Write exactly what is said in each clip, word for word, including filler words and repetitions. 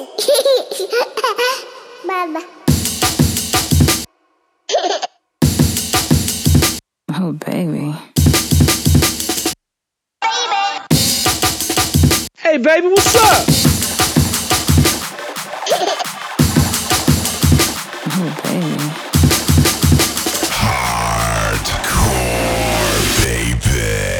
Baba. Oh, baby. Hey, baby, what's up? Oh, baby. Hardcore, baby.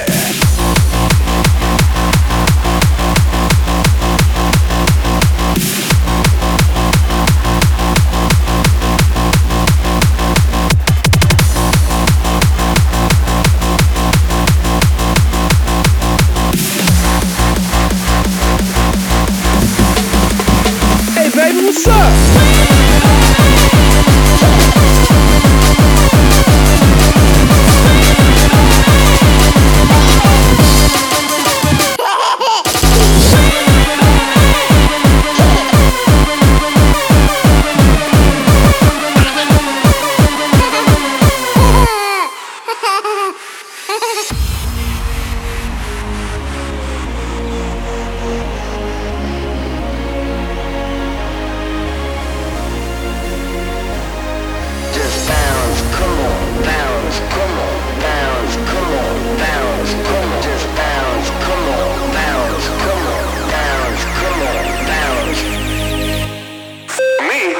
Hey, baby, what's up? Just bounce, come on, bounce, come on, bounce, come on, bounce, come on. Just bounce, come on, bounce, come on, bounce, come on, bounce. Me?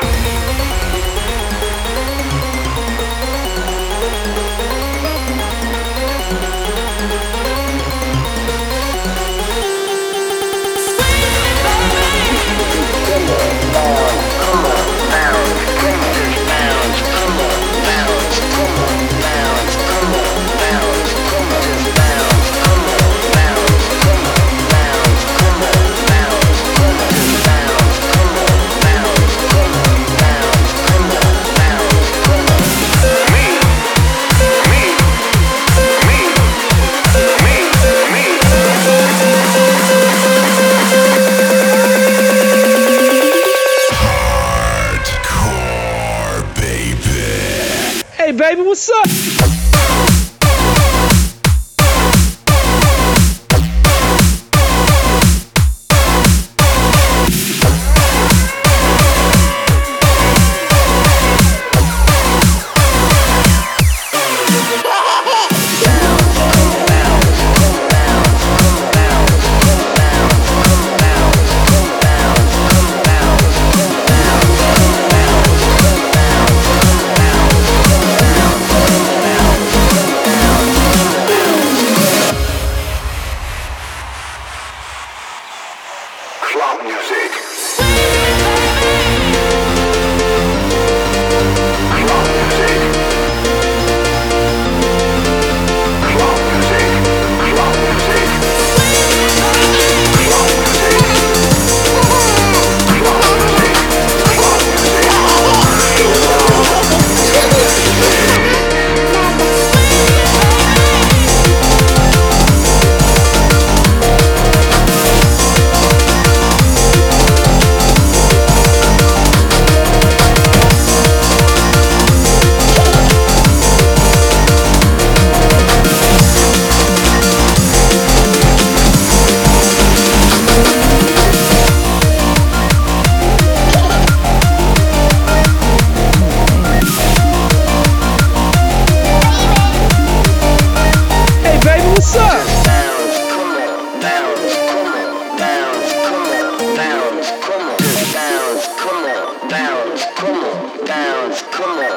Hardcore, baby. Hey, baby, what's up? Club music. Club music. Club music. Club music. Club music. Club music. Club Hey, baby, what's up? bounce, come on, bounce, come on, bounce, come on, bounce, come on. Just bounce, come on, bounce, come on, bounce, come on.